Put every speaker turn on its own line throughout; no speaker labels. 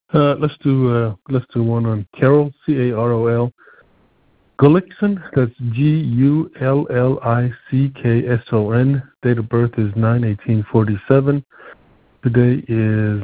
Let's do one on Carol, Carol Gullickson. That's Gullickson. Date of birth is 9/18/47. Today is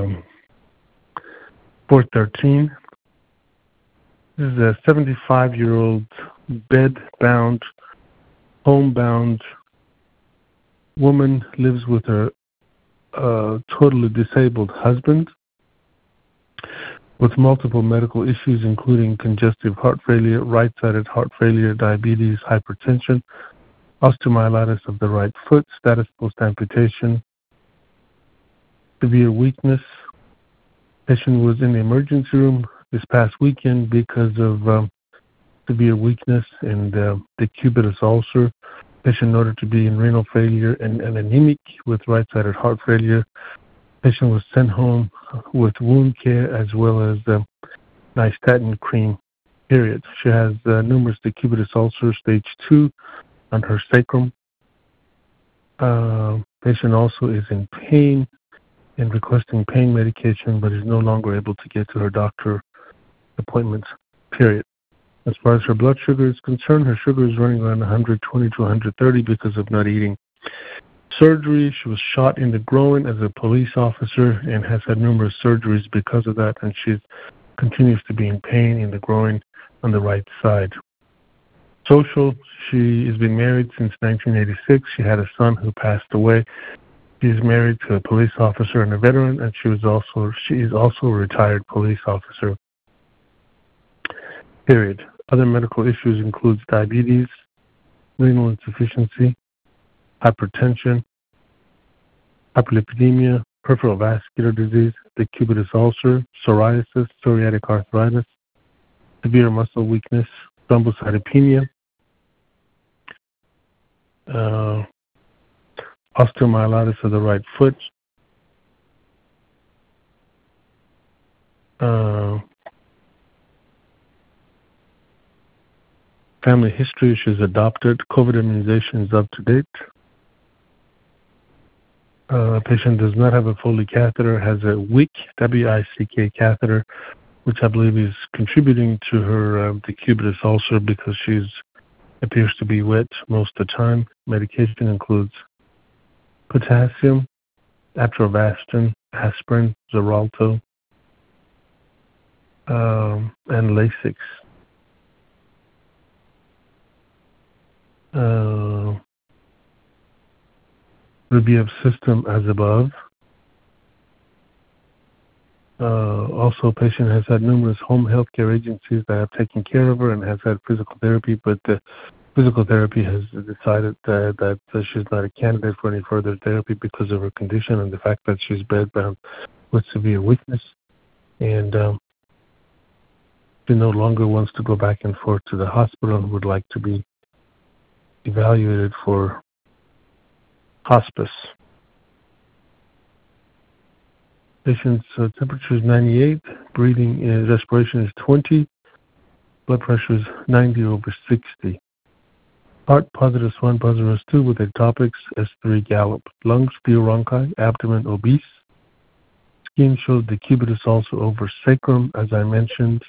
4/13. This is a 75-year-old bed-bound, homebound woman, lives with her totally disabled husband with multiple medical issues, including congestive heart failure, right-sided heart failure, diabetes, hypertension, osteomyelitis of the right foot, status post-amputation, severe weakness. Patient was in the emergency room this past weekend because of severe weakness and decubitus ulcer. Patient noted to be in renal failure and anemic with right-sided heart failure. Patient was sent home with wound care as well as nystatin cream, period. She has numerous decubitus ulcers, stage 2, on her sacrum. Patient also is in pain and requesting pain medication, but is no longer able to get to her doctor appointments, period. As far as her blood sugar is concerned, her sugar is running around 120 to 130 because of not eating. Surgery, she was shot in the groin as a police officer and has had numerous surgeries because of that, and she continues to be in pain in the groin on the right side. Social, she has been married since 1986. She had a son who passed away. She is married to a police officer and a veteran, and she is also a retired police officer, period. Other medical issues includes diabetes, renal insufficiency, hypertension, hyperlipidemia, peripheral vascular disease, decubitus ulcer, psoriasis, psoriatic arthritis, severe muscle weakness, thrombocytopenia, osteomyelitis of the right foot, family history, she's adopted, COVID immunization is up to date. Patient does not have a Foley catheter, has a WICK, W-I-C-K catheter, which I believe is contributing to her decubitus ulcer because she appears to be wet most of the time. Medication includes potassium, atorvastatin, aspirin, Xarelto, and Lasix. Review of system as above. Also, patient has had numerous home health care agencies that have taken care of her and has had physical therapy, but the physical therapy has decided that she's not a candidate for any further therapy because of her condition and the fact that she's bedbound with severe weakness. And she no longer wants to go back and forth to the hospital and would like to be evaluated for hospice. Patient's temperature is 98, breathing respiration is 20, blood pressure is 90/60. Heart positive S1, positive S2 with ectopics, S3 gallop. Lungs, theobronchi, abdomen obese. Skin shows decubitus ulcer over sacrum, as I mentioned.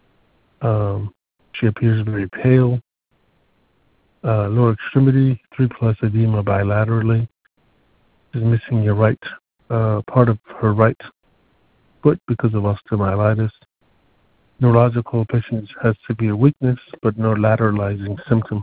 She appears very pale. Lower extremity, 3+ edema bilaterally. She's missing your right part of her right foot because of osteomyelitis. Neurological, patient has severe weakness but no lateralizing symptom.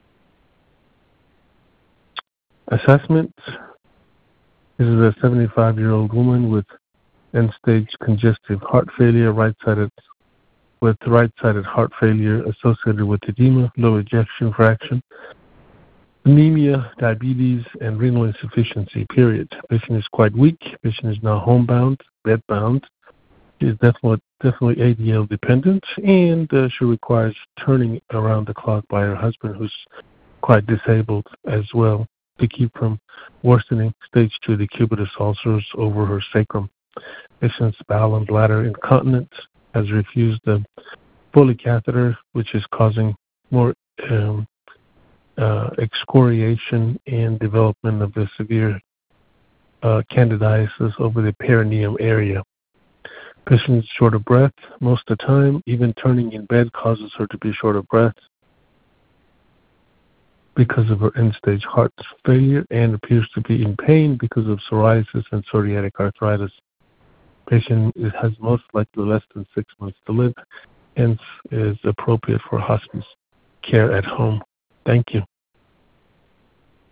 Assessment. This is a 75-year-old woman with end-stage congestive heart failure, right-sided heart failure associated with edema, low ejection fraction, anemia, diabetes, and renal insufficiency, period. Patient is quite weak. Patient is now homebound, bedbound. She is definitely ADL dependent, and she requires turning around the clock by her husband, who's quite disabled as well, to keep from worsening stage 2 decubitus ulcers over her sacrum. Patient's bowel and bladder incontinent, has refused the Foley catheter, which is causing more excoriation and development of the severe candidiasis over the perineum area. Patient is short of breath most of the time. Even turning in bed causes her to be short of breath because of her end-stage heart failure, and appears to be in pain because of psoriasis and psoriatic arthritis. Patient has most likely less than 6 months to live, hence is appropriate for hospice care at home. Thank you.